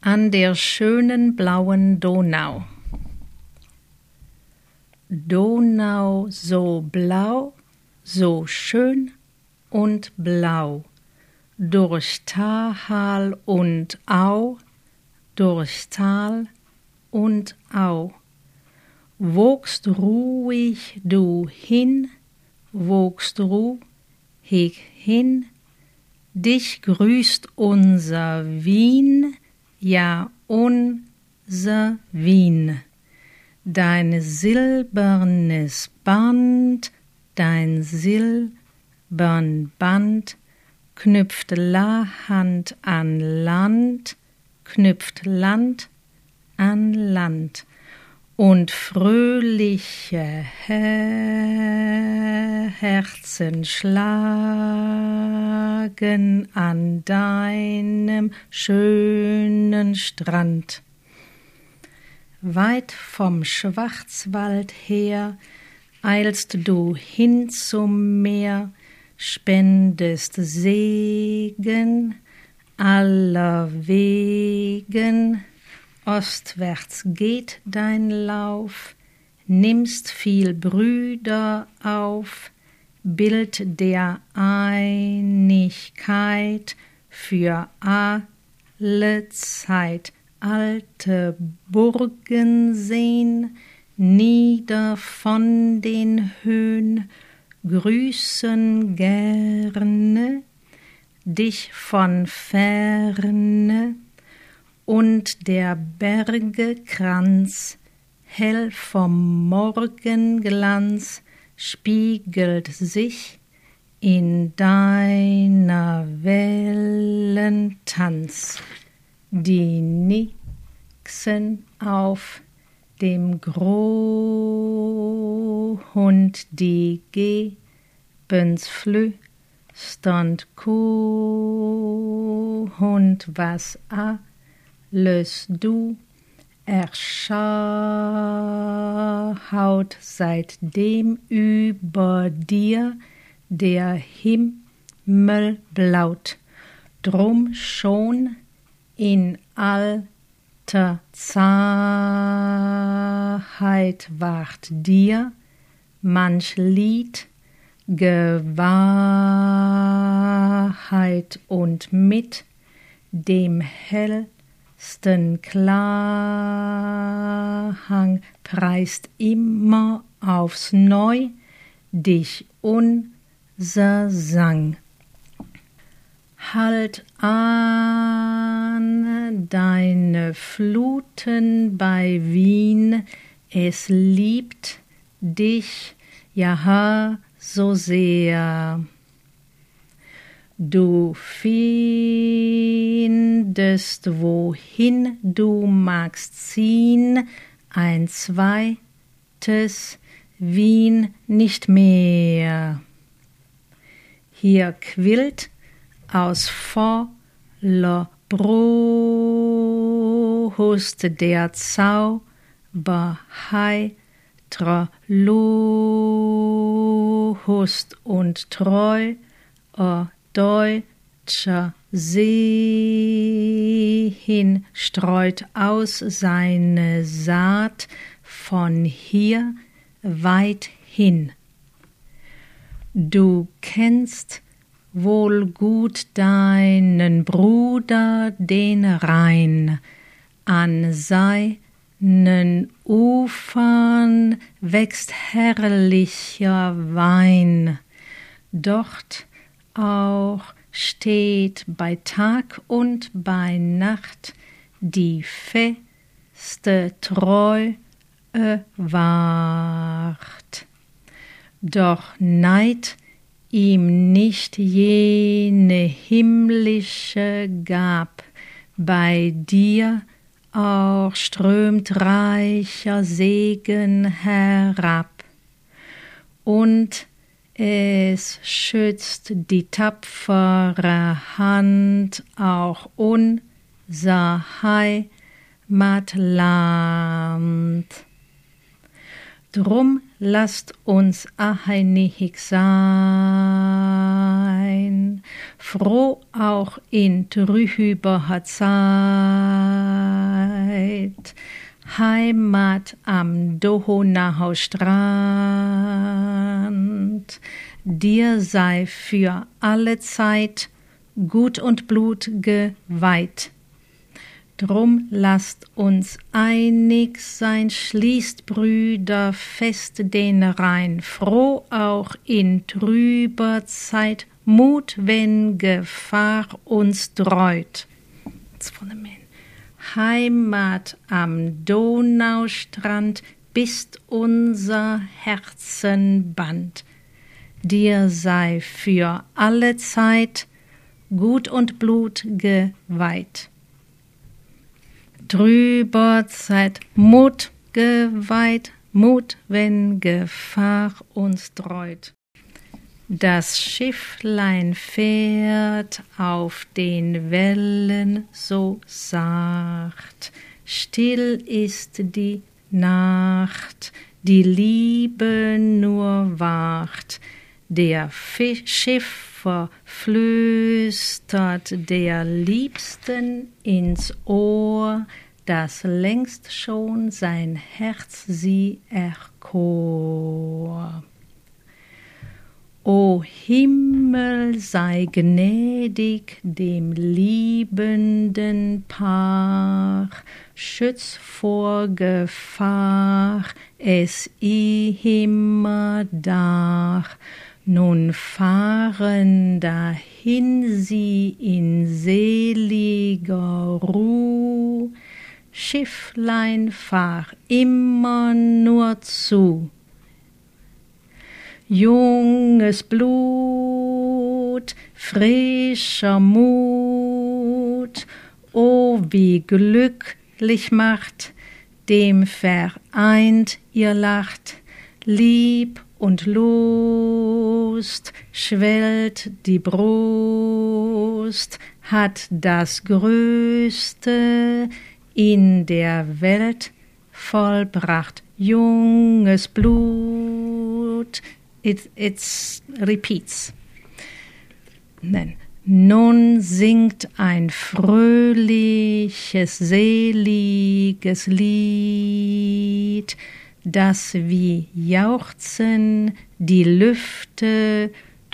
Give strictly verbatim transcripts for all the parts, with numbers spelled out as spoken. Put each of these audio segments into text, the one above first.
an der schönen blauen Donau. Donau so blau, so schön und blau, durch Tal und Au, durch Tal und Au. Wogst ruhig du hin, wogst ruhig hin, dich grüßt unser Wien, ja unser Wien. Dein silbernes Band, dein silbern Band, knüpft Land an Land, knüpft Land an Land. Und fröhliche Herzen schlagen an deinem schönen Strand. Weit vom Schwarzwald her eilst du hin zum Meer, spendest Segen aller Wegen. Ostwärts geht dein Lauf, nimmst viel Brüder auf, Bild der Einigkeit für alle Zeit. Alte Burgen sehn, nieder von den Höhen, grüßen gerne dich von ferne. Und der Berge Kranz, hell vom Morgenglanz, spiegelt sich in deiner Wellentanz. Die nixen auf dem Grund, die gebens flüsternd Kuhhund, was a Alles du erschaut, seitdem über dir der Himmel blaut, drum schon in alter Zeit ward dir manch Lied Gewahrheit und mit dem hell Klang preist immer aufs Neu dich unser Sang. Halt an deine Fluten bei Wien, es liebt dich ja so sehr. Du findest, wohin du magst ziehen, ein zweites Wien nicht mehr. Hier quillt aus voller Brust der Zauber heitrer Lust und treu, o deutscher See hin streut aus seine Saat von hier weit hin. Du kennst wohl gut deinen Bruder, den Rhein, an seinen Ufern wächst herrlicher Wein, dort auch steht bei Tag und bei Nacht die feste Treue Wacht. Doch neigt ihm nicht jene himmlische Gab, bei dir auch strömt reicher Segen herab, und es schützt die tapfere Hand auch unser Heimatland. Drum lasst uns einig sein, froh auch in trüber Zeit, Heimat am Donaustrand, dir sei für alle Zeit Gut und Blut geweiht. Drum lasst uns einig sein, schließt Brüder fest den Rhein, froh auch in trüber Zeit, Mut, wenn Gefahr uns dreut. Heimat am Donaustrand, bist unser Herzenband. Dir sei für alle Zeit Gut und Blut geweiht. Drüber Zeit, Mut geweiht, Mut, wenn Gefahr uns dreut. Das Schifflein fährt auf den Wellen so sacht, still ist die Nacht, die Liebe nur wacht, der Fisch Schiffer flüstert der Liebsten ins Ohr, das längst schon sein Herz sie erkor. O Himmel, sei gnädig dem liebenden Paar, schütz vor Gefahr es immer dar. Nun fahren dahin sie in seliger Ruh, Schifflein, fahr immer nur zu. Junges Blut, frischer Mut, o wie glücklich macht, dem vereint ihr lacht, Lieb und Lust schwellt die Brust, hat das Größte in der Welt vollbracht. Junges Blut, it it's repeats. Then, nun singt ein fröhliches, seliges Lied, das wie Jauchzen die Lüfte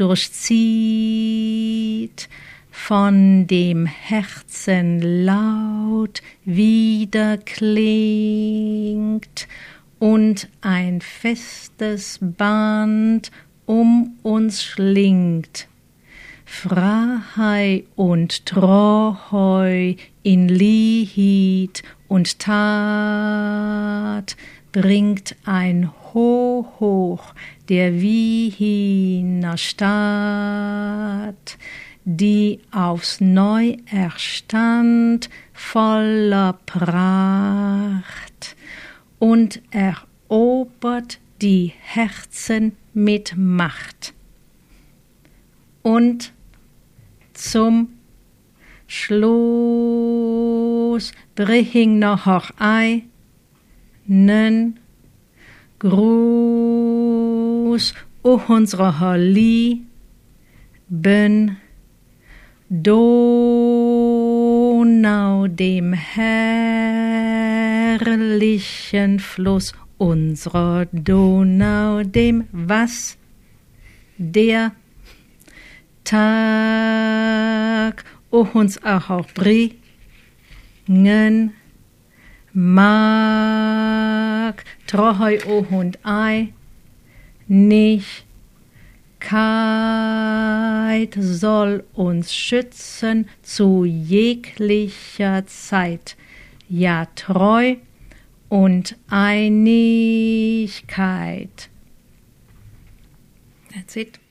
durchzieht, von dem Herzen laut wieder klingt und ein festes Band um uns schlingt. Freiheit und Treu in Lied und Tat bringt ein Hoch der Wiener Stadt, die aufs Neu erstand voller Pracht und erobert die Herzen mit Macht. Und zum Schluss bring noch einen Gruß unserer lieben Donau, dem herrlichen Fluss unserer Donau, dem was der Tag uns auch bringen mag, treu und ei, nicht Keit soll uns schützen zu jeglicher Zeit, ja treu und Einigkeit. That's it.